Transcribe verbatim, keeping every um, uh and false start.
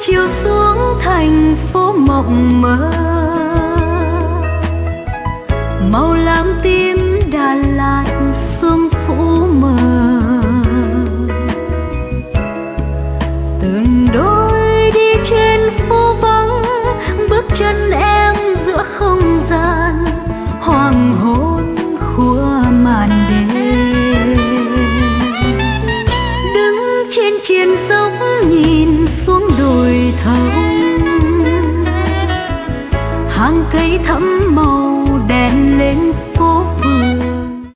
chiều xuống thành phố mộng mơ, màu lam tím Đà Lạt sương phủ mờ. Từng đôi đi trên phố vắng, bước chân em giữa không gian hoàng hôn khua màn đêm. Đứng trên triền dốc nhìn xuống đồi thẫm, hàng cây thẫm